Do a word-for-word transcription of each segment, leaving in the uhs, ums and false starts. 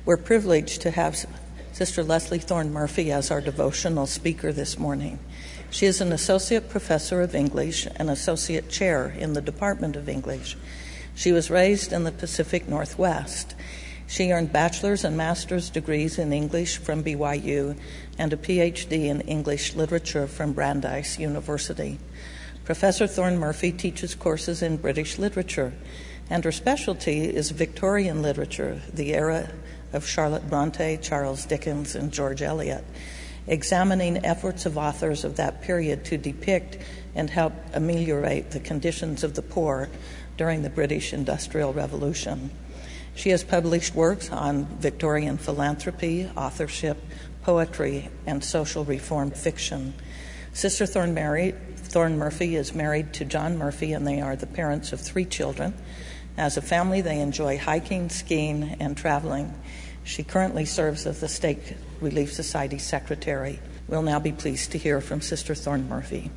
We're privileged to have Sister Leslie Thorne Murphy as our devotional speaker this morning. She is an associate professor of English and associate chair in the Department of English. She was raised in the Pacific Northwest. She earned bachelor's and master's degrees in English from B Y U and a P H D in English literature from Brandeis University. Professor Thorne Murphy teaches courses in British literature, and her specialty is Victorian literature, the era of Charlotte Bronte, Charles Dickens, and George Eliot, examining efforts of authors of that period to depict and help ameliorate the conditions of the poor during the British Industrial Revolution. She has published works on Victorian philanthropy, authorship, poetry, and social reform fiction. Sister Thorne, Mary, Thorne Murphy is married to John Murphy, and they are the parents of three children. As a family, they enjoy hiking, skiing, and traveling. She currently serves as the State Relief Society Secretary. We'll now be pleased to hear from Sister Thorne Murphy.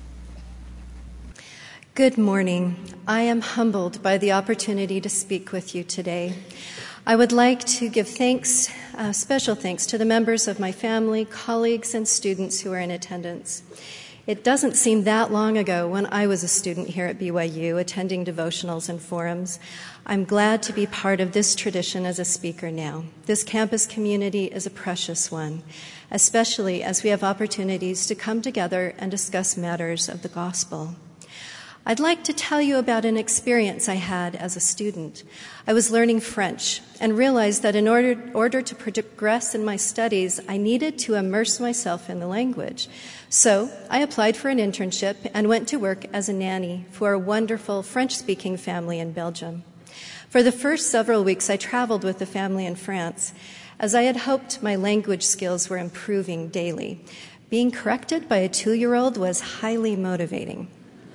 Good morning. I am humbled by the opportunity to speak with you today. I would like to give thanks, uh, special thanks to the members of my family, colleagues, and students who are in attendance. It doesn't seem that long ago when I was a student here at B Y U attending devotionals and forums. I'm glad to be part of this tradition as a speaker now. This campus community is a precious one, especially as we have opportunities to come together and discuss matters of the gospel. I'd like to tell you about an experience I had as a student. I was learning French and realized that in order, order to progress in my studies, I needed to immerse myself in the language. So I applied for an internship and went to work as a nanny for a wonderful French-speaking family in Belgium. For the first several weeks, I traveled with the family in France. As I had hoped, my language skills were improving daily. Being corrected by a two-year-old was highly motivating.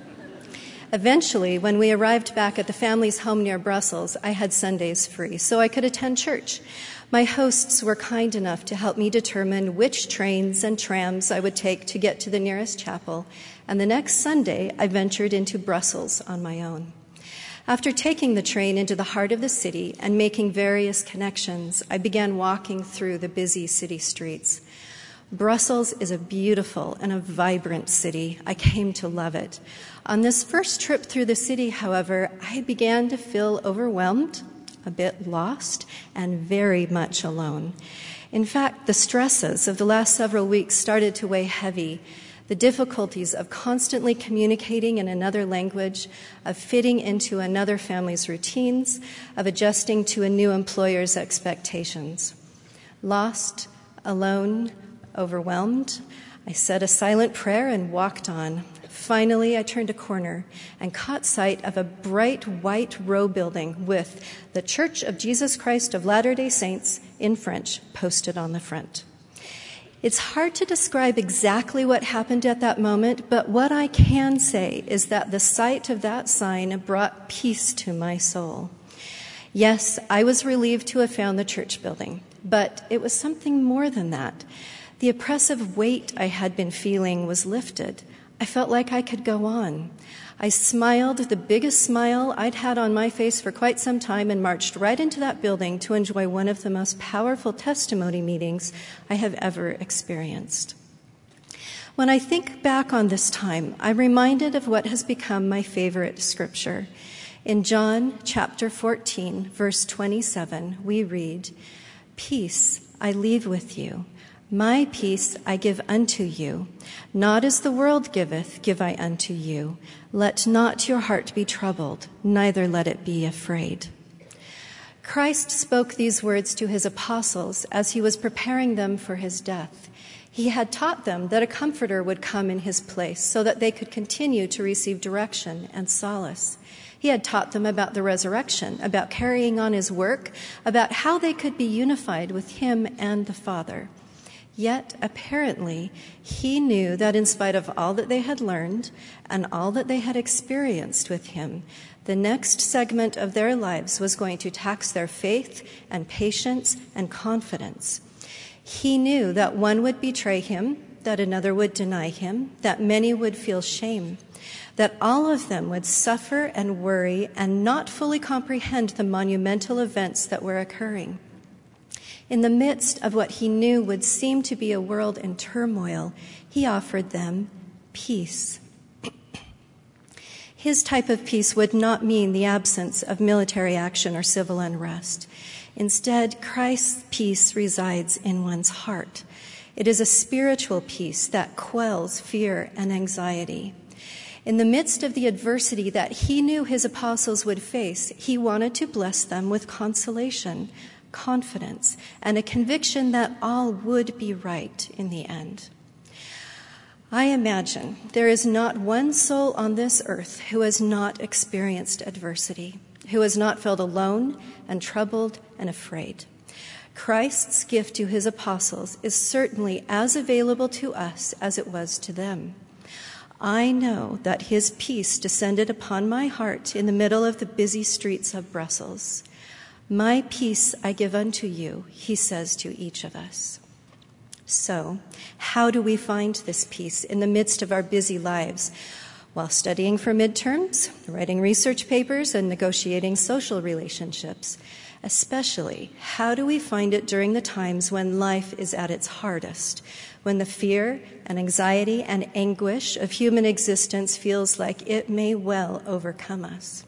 Eventually, when we arrived back at the family's home near Brussels, I had Sundays free, so I could attend church. My hosts were kind enough to help me determine which trains and trams I would take to get to the nearest chapel, and the next Sunday, I ventured into Brussels on my own. After taking the train into the heart of the city and making various connections, I began walking through the busy city streets. Brussels is a beautiful and a vibrant city. I came to love it. On this first trip through the city, however, I began to feel overwhelmed, a bit lost, and very much alone. In fact, the stresses of the last several weeks started to weigh heavy. The difficulties of constantly communicating in another language, of fitting into another family's routines, of adjusting to a new employer's expectations. Lost, alone, overwhelmed, I said a silent prayer and walked on. Finally, I turned a corner and caught sight of a bright white row building with the Church of Jesus Christ of Latter-day Saints in French posted on the front. It's hard to describe exactly what happened at that moment, but what I can say is that the sight of that sign brought peace to my soul. Yes, I was relieved to have found the church building, but it was something more than that. The oppressive weight I had been feeling was lifted. I felt like I could go on. I smiled the biggest smile I'd had on my face for quite some time and marched right into that building to enjoy one of the most powerful testimony meetings I have ever experienced. When I think back on this time, I'm reminded of what has become my favorite scripture. In John chapter fourteen, verse twenty-seven, we read, "Peace I leave with you. My peace I give unto you. Not as the world giveth, give I unto you. Let not your heart be troubled, neither let it be afraid." Christ spoke these words to his apostles as he was preparing them for his death. He had taught them that a comforter would come in his place so that they could continue to receive direction and solace. He had taught them about the resurrection, about carrying on his work, about how they could be unified with him and the Father. Yet, apparently, he knew that in spite of all that they had learned and all that they had experienced with him, the next segment of their lives was going to tax their faith and patience and confidence. He knew that one would betray him, that another would deny him, that many would feel shame, that all of them would suffer and worry and not fully comprehend the monumental events that were occurring. In the midst of what he knew would seem to be a world in turmoil, he offered them peace. His type of peace would not mean the absence of military action or civil unrest. Instead, Christ's peace resides in one's heart. It is a spiritual peace that quells fear and anxiety. In the midst of the adversity that he knew his apostles would face, he wanted to bless them with consolation, confidence, and a conviction that all would be right in the end. I imagine there is not one soul on this earth who has not experienced adversity, who has not felt alone and troubled and afraid. Christ's gift to his apostles is certainly as available to us as it was to them. I know that his peace descended upon my heart in the middle of the busy streets of Brussels. My peace I give unto you, he says to each of us. So, how do we find this peace in the midst of our busy lives? While studying for midterms, writing research papers, and negotiating social relationships. Especially, how do we find it during the times when life is at its hardest, when the fear and anxiety and anguish of human existence feels like it may well overcome us?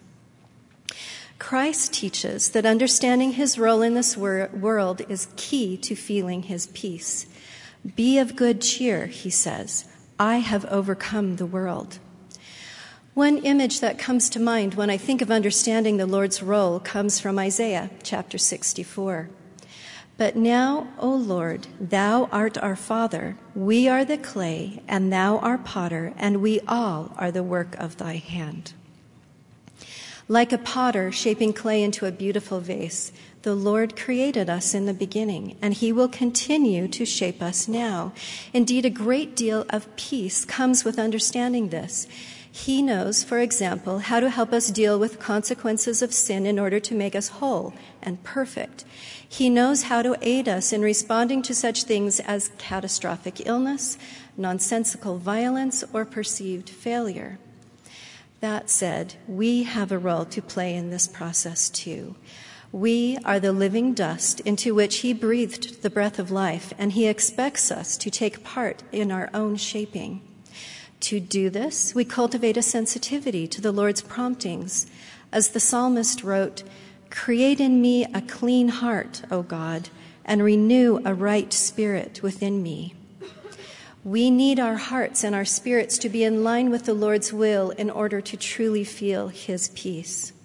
Christ teaches that understanding his role in this wor- world is key to feeling his peace. Be of good cheer, he says. I have overcome the world. One image that comes to mind when I think of understanding the Lord's role comes from Isaiah chapter sixty-four. But now, O Lord, thou art our Father, we are the clay, and thou our potter, and we all are the work of thy hand. Like a potter shaping clay into a beautiful vase, the Lord created us in the beginning, and he will continue to shape us now. Indeed, a great deal of peace comes with understanding this. He knows, for example, how to help us deal with consequences of sin in order to make us whole and perfect. He knows how to aid us in responding to such things as catastrophic illness, nonsensical violence, or perceived failure. That said, we have a role to play in this process too. We are the living dust into which he breathed the breath of life, and he expects us to take part in our own shaping. To do this, we cultivate a sensitivity to the Lord's promptings. As the psalmist wrote, "Create in me a clean heart, O God, and renew a right spirit within me." We need our hearts and our spirits to be in line with the Lord's will in order to truly feel his peace.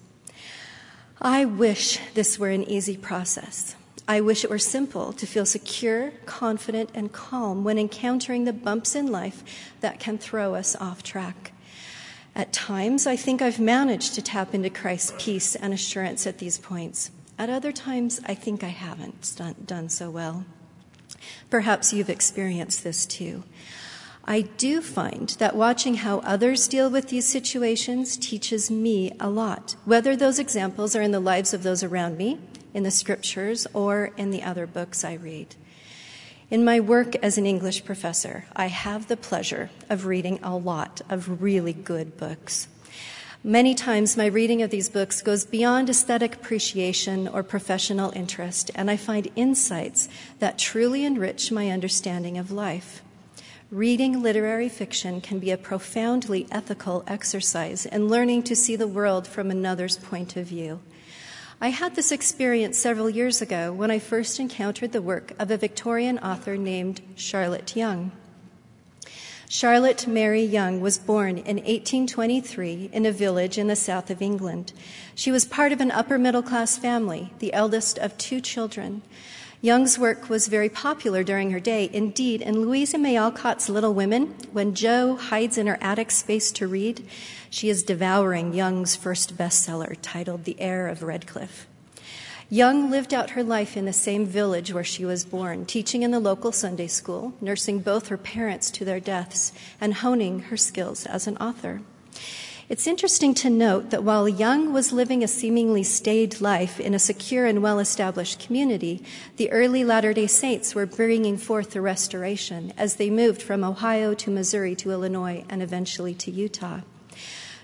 I wish this were an easy process. I wish it were simple to feel secure, confident, and calm when encountering the bumps in life that can throw us off track. At times, I think I've managed to tap into Christ's peace and assurance at these points. At other times, I think I haven't done, done so well. Perhaps you've experienced this too. I do find that watching how others deal with these situations teaches me a lot, whether those examples are in the lives of those around me, in the scriptures, or in the other books I read. In my work as an English professor, I have the pleasure of reading a lot of really good books. Many times my reading of these books goes beyond aesthetic appreciation or professional interest, and I find insights that truly enrich my understanding of life. Reading literary fiction can be a profoundly ethical exercise in learning to see the world from another's point of view. I had this experience several years ago when I first encountered the work of a Victorian author named Charlotte Young. Charlotte Mary Young was born in eighteen twenty-three in a village in the south of England. She was part of an upper-middle-class family, the eldest of two children. Young's work was very popular during her day. Indeed, in Louisa May Alcott's Little Women, when Jo hides in her attic space to read, she is devouring Young's first bestseller titled The Heir of Redcliffe. Young lived out her life in the same village where she was born, teaching in the local Sunday school, nursing both her parents to their deaths, and honing her skills as an author. It's interesting to note that while Young was living a seemingly staid life in a secure and well-established community, the early Latter-day Saints were bringing forth the Restoration as they moved from Ohio to Missouri to Illinois and eventually to Utah.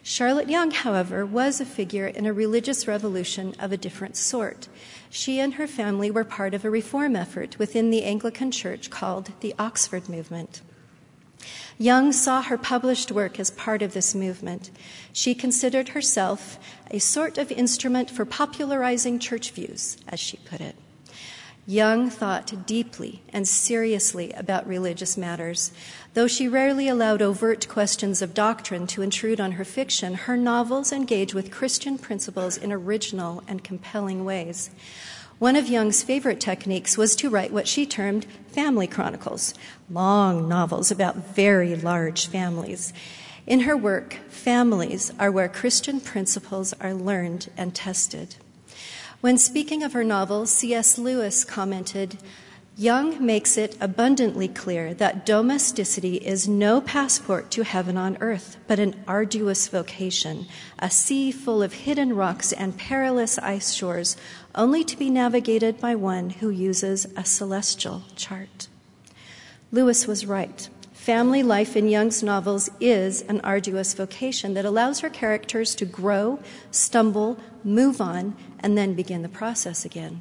Charlotte Young, however, was a figure in a religious revolution of a different sort. She and her family were part of a reform effort within the Anglican Church called the Oxford Movement. Young saw her published work as part of this movement. She considered herself a sort of instrument for popularizing church views, as she put it. Young thought deeply and seriously about religious matters. Though she rarely allowed overt questions of doctrine to intrude on her fiction, her novels engage with Christian principles in original and compelling ways. One of Young's favorite techniques was to write what she termed family chronicles, long novels about very large families. In her work, families are where Christian principles are learned and tested. When speaking of her novel, C S Lewis commented, "Young makes it abundantly clear that domesticity is no passport to heaven on earth, but an arduous vocation, a sea full of hidden rocks and perilous ice shores, only to be navigated by one who uses a celestial chart." Lewis was right. Family life in Young's novels is an arduous vocation that allows her characters to grow, stumble, move on, and then begin the process again.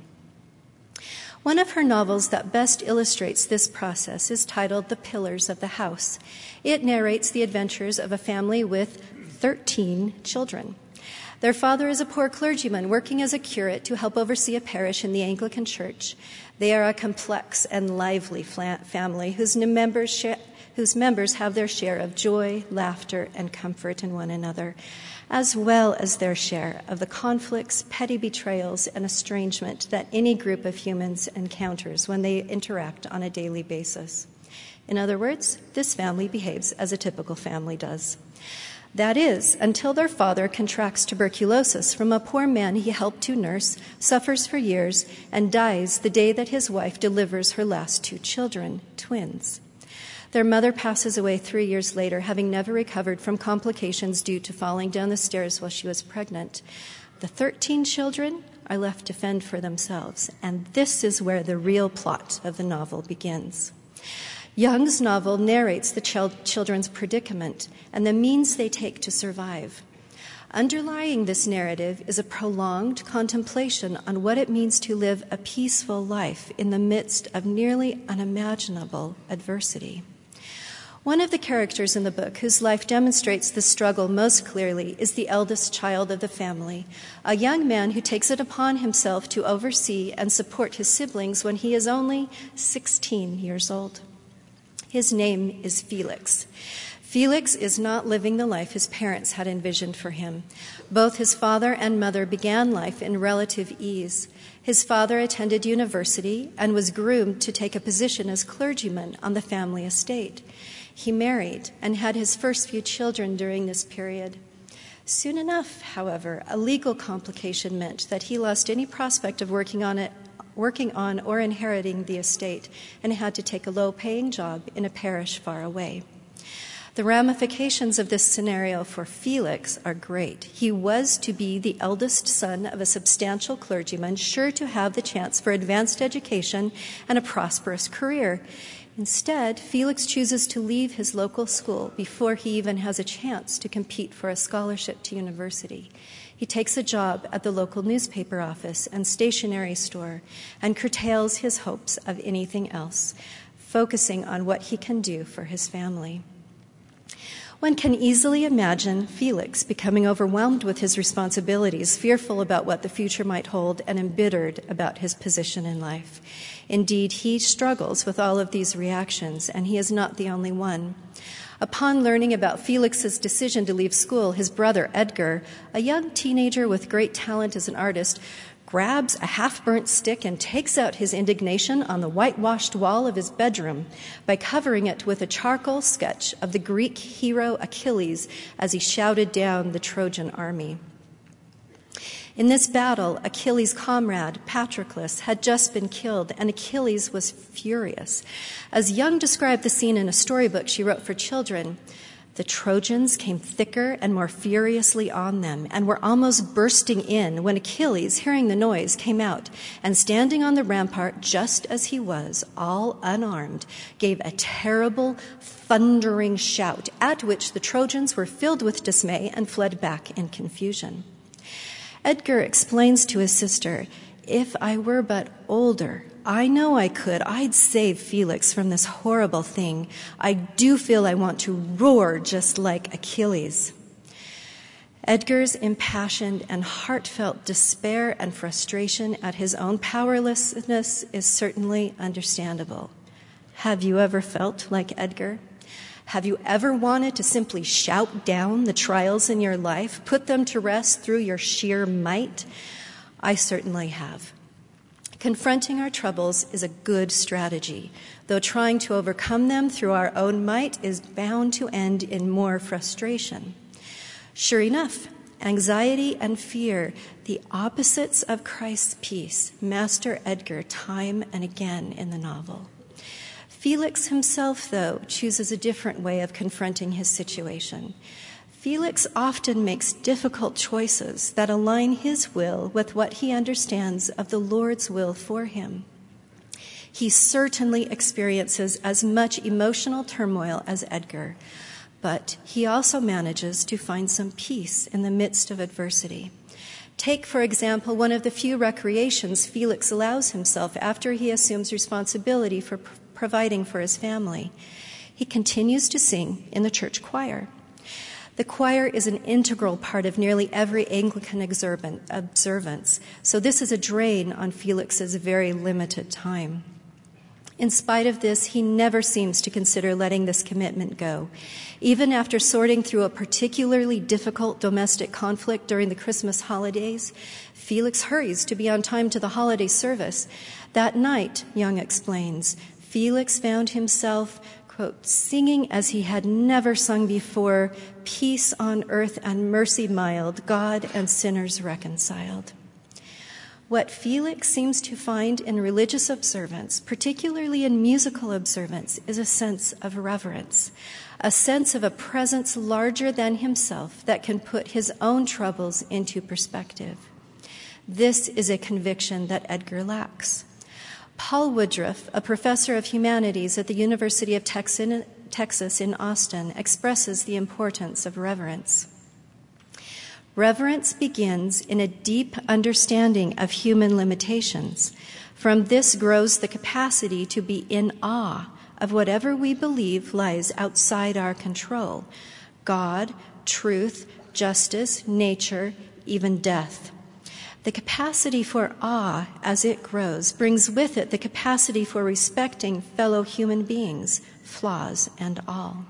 One of her novels that best illustrates this process is titled The Pillars of the House. It narrates the adventures of a family with thirteen children. Their father is a poor clergyman working as a curate to help oversee a parish in the Anglican Church. They are a complex and lively family whose members share whose members have their share of joy, laughter, and comfort in one another, as well as their share of the conflicts, petty betrayals, and estrangement that any group of humans encounters when they interact on a daily basis. In other words, this family behaves as a typical family does. That is, until their father contracts tuberculosis from a poor man he helped to nurse, suffers for years, and dies the day that his wife delivers her last two children, twins. Their mother passes away three years later, having never recovered from complications due to falling down the stairs while she was pregnant. The thirteen children are left to fend for themselves, and this is where the real plot of the novel begins. Young's novel narrates the ch- children's predicament and the means they take to survive. Underlying this narrative is a prolonged contemplation on what it means to live a peaceful life in the midst of nearly unimaginable adversity. One of the characters in the book whose life demonstrates the struggle most clearly is the eldest child of the family, a young man who takes it upon himself to oversee and support his siblings when he is only sixteen years old. His name is Felix. Felix is not living the life his parents had envisioned for him. Both his father and mother began life in relative ease. His father attended university and was groomed to take a position as clergyman on the family estate. He married and had his first few children during this period. Soon enough, however, a legal complication meant that he lost any prospect of working on it, working on or inheriting the estate, and had to take a low-paying job in a parish far away. The ramifications of this scenario for Felix are great. He was to be the eldest son of a substantial clergyman, sure to have the chance for advanced education and a prosperous career. Instead, Felix chooses to leave his local school before he even has a chance to compete for a scholarship to university. He takes a job at the local newspaper office and stationery store and curtails his hopes of anything else, focusing on what he can do for his family. One can easily imagine Felix becoming overwhelmed with his responsibilities, fearful about what the future might hold, and embittered about his position in life. Indeed, he struggles with all of these reactions, and he is not the only one. Upon learning about Felix's decision to leave school, his brother Edgar, a young teenager with great talent as an artist, grabs a half-burnt stick and takes out his indignation on the whitewashed wall of his bedroom by covering it with a charcoal sketch of the Greek hero Achilles as he shouted down the Trojan army. In this battle, Achilles' comrade, Patroclus, had just been killed, and Achilles was furious. As Young described the scene in a storybook she wrote for children, The Trojans came thicker and more furiously on them and were almost bursting in when Achilles, hearing the noise, came out and, standing on the rampart just as he was, all unarmed, gave a terrible, thundering shout, at which the Trojans were filled with dismay and fled back in confusion. Edgar explains to his sister, "If I were but older, I know I could. I'd save Felix from this horrible thing. I do feel I want to roar just like Achilles." Edgar's impassioned and heartfelt despair and frustration at his own powerlessness is certainly understandable. Have you ever felt like Edgar? Have you ever wanted to simply shout down the trials in your life, put them to rest through your sheer might? I certainly have. Confronting our troubles is a good strategy, though trying to overcome them through our own might is bound to end in more frustration. Sure enough, anxiety and fear, the opposites of Christ's peace, master Edgar time and again in the novel. Felix himself, though, chooses a different way of confronting his situation. Felix often makes difficult choices that align his will with what he understands of the Lord's will for him. He certainly experiences as much emotional turmoil as Edgar, but he also manages to find some peace in the midst of adversity. Take, for example, one of the few recreations Felix allows himself after he assumes responsibility for p- providing for his family. He continues to sing in the church choir. The choir is an integral part of nearly every Anglican observance, so this is a drain on Felix's very limited time. In spite of this, he never seems to consider letting this commitment go. Even after sorting through a particularly difficult domestic conflict during the Christmas holidays, Felix hurries to be on time to the holiday service. That night, Young explains, Felix found himself, quote, singing as he had never sung before, "Peace on earth and mercy mild, God and sinners reconciled." What Felix seems to find in religious observance, particularly in musical observance, is a sense of reverence, a sense of a presence larger than himself that can put his own troubles into perspective. This is a conviction that Edgar lacks. Paul Woodruff, a professor of humanities at the University of Texas in Austin, expresses the importance of reverence. Reverence begins in a deep understanding of human limitations. From this grows the capacity to be in awe of whatever we believe lies outside our control: God, truth, justice, nature, even death. The capacity for awe, as it grows, brings with it the capacity for respecting fellow human beings, flaws and all.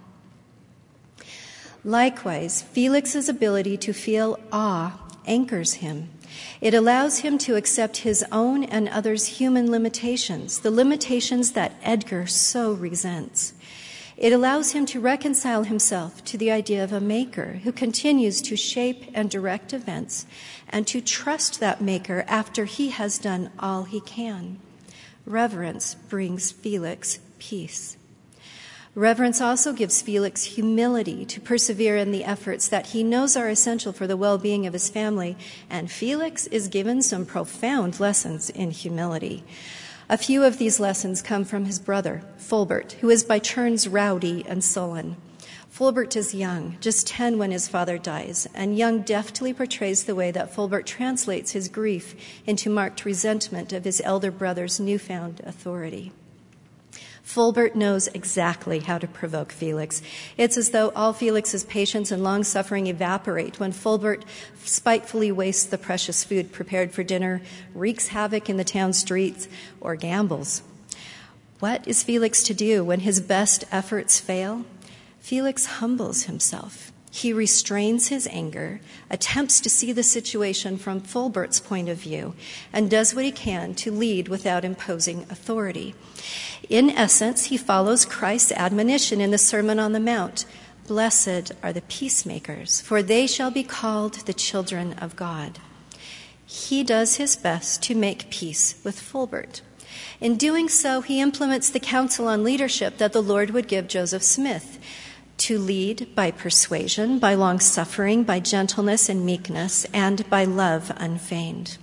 Likewise, Felix's ability to feel awe anchors him. It allows him to accept his own and others' human limitations, the limitations that Edgar so resents. It allows him to reconcile himself to the idea of a maker who continues to shape and direct events, and to trust that maker after he has done all he can. Reverence brings Felix peace. Reverence also gives Felix humility to persevere in the efforts that he knows are essential for the well-being of his family, and Felix is given some profound lessons in humility. A few of these lessons come from his brother, Fulbert, who is by turns rowdy and sullen. Fulbert is young, just ten when his father dies, and Young deftly portrays the way that Fulbert translates his grief into marked resentment of his elder brother's newfound authority. Fulbert knows exactly how to provoke Felix. It's as though all Felix's patience and long-suffering evaporate when Fulbert spitefully wastes the precious food prepared for dinner, wreaks havoc in the town streets, or gambles. What is Felix to do when his best efforts fail? Felix humbles himself. He restrains his anger, attempts to see the situation from Fulbert's point of view, and does what he can to lead without imposing authority. In essence, he follows Christ's admonition in the Sermon on the Mount: "Blessed are the peacemakers, for they shall be called the children of God." He does his best to make peace with Fulbert. In doing so, he implements the counsel on leadership that the Lord would give Joseph Smith: to lead by persuasion, by long-suffering, by gentleness and meekness, and by love unfeigned.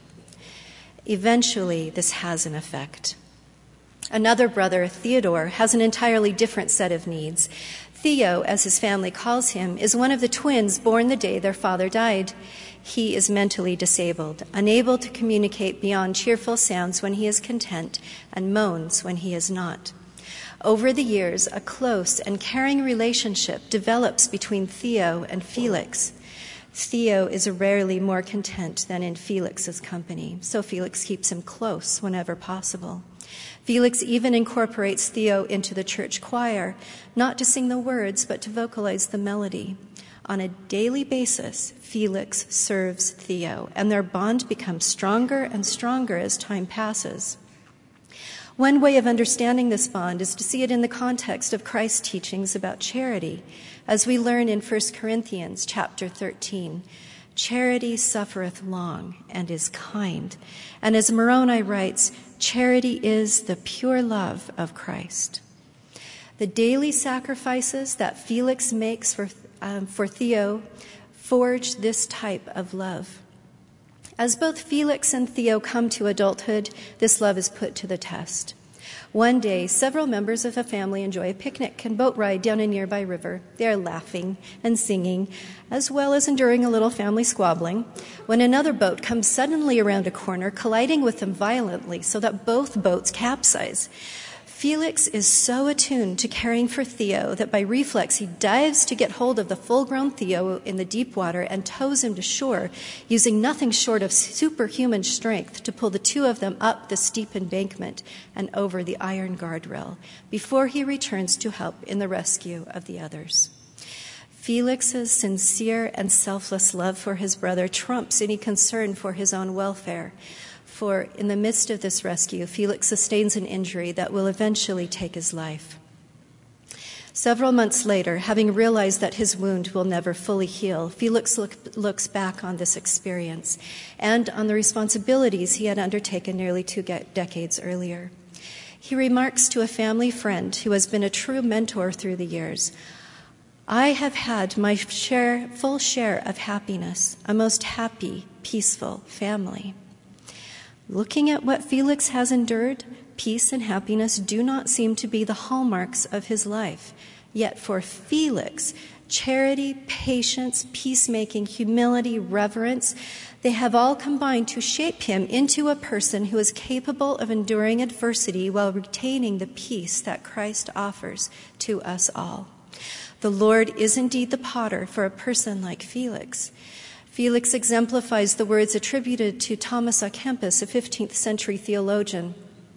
Eventually, this has an effect. Another brother, Theodore, has an entirely different set of needs. Theo, as his family calls him, is one of the twins born the day their father died. He is mentally disabled, unable to communicate beyond cheerful sounds when he is content and moans when he is not. Over the years, a close and caring relationship develops between Theo and Felix. Theo is rarely more content than in Felix's company, so Felix keeps him close whenever possible. Felix even incorporates Theo into the church choir, not to sing the words, but to vocalize the melody. On a daily basis, Felix serves Theo, and their bond becomes stronger and stronger as time passes. One way of understanding this bond is to see it in the context of Christ's teachings about charity, as we learn in First Corinthians chapter thirteen. Charity suffereth long and is kind. And as Moroni writes, charity is the pure love of Christ. The daily sacrifices that Felix makes for, um, for Theo forge this type of love. As both Felix and Theo come to adulthood, this love is put to the test. One day, several members of a family enjoy a picnic and boat ride down a nearby river. They are laughing and singing, as well as enduring a little family squabbling, when another boat comes suddenly around a corner, colliding with them violently so that both boats capsize. Felix is so attuned to caring for Theo that by reflex he dives to get hold of the full-grown Theo in the deep water and tows him to shore, using nothing short of superhuman strength to pull the two of them up the steep embankment and over the iron guardrail before he returns to help in the rescue of the others. Felix's sincere and selfless love for his brother trumps any concern for his own welfare. For in the midst of this rescue, Felix sustains an injury that will eventually take his life. Several months later, having realized that his wound will never fully heal, Felix look, looks back on this experience and on the responsibilities he had undertaken nearly two decades earlier. He remarks to a family friend who has been a true mentor through the years, "I have had my share, full share of happiness, a most happy, peaceful family." Looking at what Felix has endured, peace and happiness do not seem to be the hallmarks of his life. Yet for Felix, charity, patience, peacemaking, humility, reverence, they have all combined to shape him into a person who is capable of enduring adversity while retaining the peace that Christ offers to us all. The Lord is indeed the potter for a person like Felix. Felix exemplifies the words attributed to Thomas à Kempis, a fifteenth century theologian.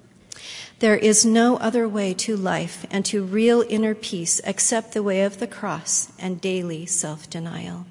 There is no other way to life and to real inner peace except the way of the cross and daily self-denial.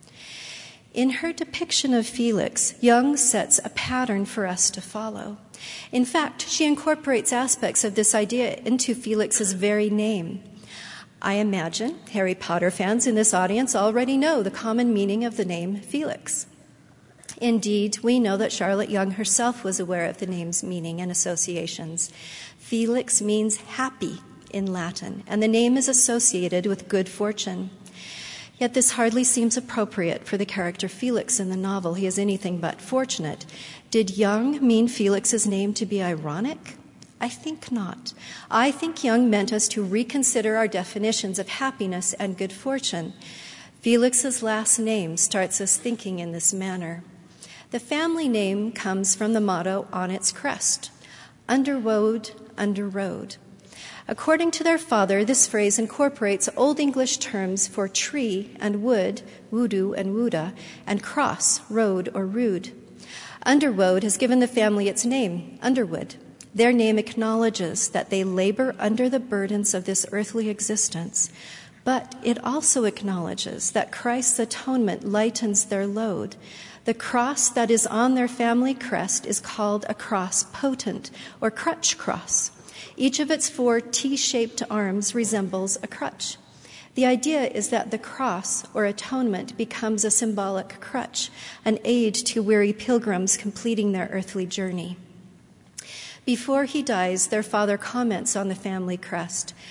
In her depiction of Felix, Young sets a pattern for us to follow. In fact, she incorporates aspects of this idea into Felix's very name. I imagine Harry Potter fans in this audience already know the common meaning of the name Felix. Indeed, we know that Charlotte Young herself was aware of the name's meaning and associations. Felix means happy in Latin, and the name is associated with good fortune. Yet this hardly seems appropriate for the character Felix in the novel. He is anything but fortunate. Did Young mean Felix's name to be ironic? I think not. I think Young meant us to reconsider our definitions of happiness and good fortune. Felix's last name starts us thinking in this manner. The family name comes from the motto on its crest, Underwood, Underroad. According to their father, this phrase incorporates Old English terms for tree and wood, wudu and wuda, and cross, road or rood. Underwood has given the family its name, Underwood. Their name acknowledges that they labor under the burdens of this earthly existence, but it also acknowledges that Christ's atonement lightens their load. The cross that is on their family crest is called a cross potent, or crutch cross. Each of its four T-shaped arms resembles a crutch. The idea is that the cross, or atonement, becomes a symbolic crutch, an aid to weary pilgrims completing their earthly journey. Before he dies, their father comments on the family crest.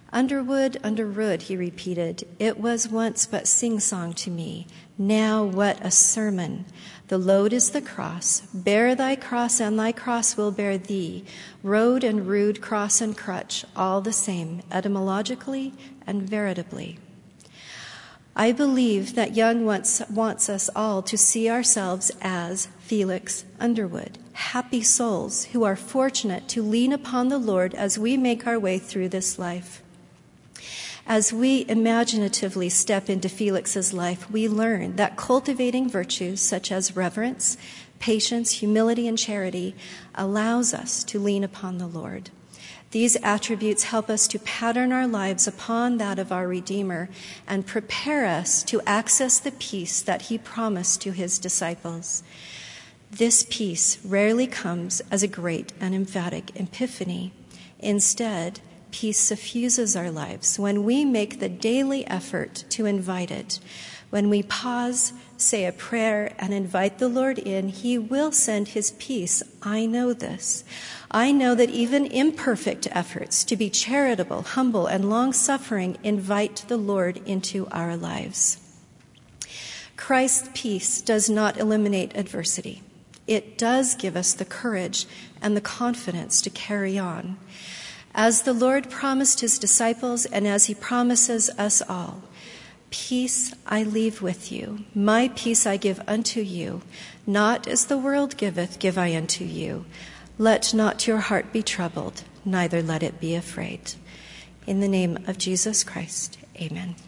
Underwood, Underwood, he repeated, it was once but sing-song to me. Now what a sermon. The load is the cross. Bear thy cross, and thy cross will bear thee. Road and rude, cross and crutch, all the same, etymologically and veritably. I believe that Young wants, wants us all to see ourselves as Felix Underwood, happy souls who are fortunate to lean upon the Lord as we make our way through this life. As we imaginatively step into Felix's life, we learn that cultivating virtues such as reverence, patience, humility, and charity allows us to lean upon the Lord. These attributes help us to pattern our lives upon that of our Redeemer and prepare us to access the peace that he promised to his disciples. This peace rarely comes as a great and emphatic epiphany. Instead, peace suffuses our lives when we make the daily effort to invite it. When we pause, say a prayer, and invite the Lord in, he will send his peace. I know this. I know that even imperfect efforts to be charitable, humble, and long-suffering invite the Lord into our lives. Christ's peace does not eliminate adversity. It does give us the courage and the confidence to carry on. As the Lord promised his disciples and as he promises us all, peace I leave with you, my peace I give unto you, not as the world giveth, give I unto you. Let not your heart be troubled, neither let it be afraid. In the name of Jesus Christ, amen.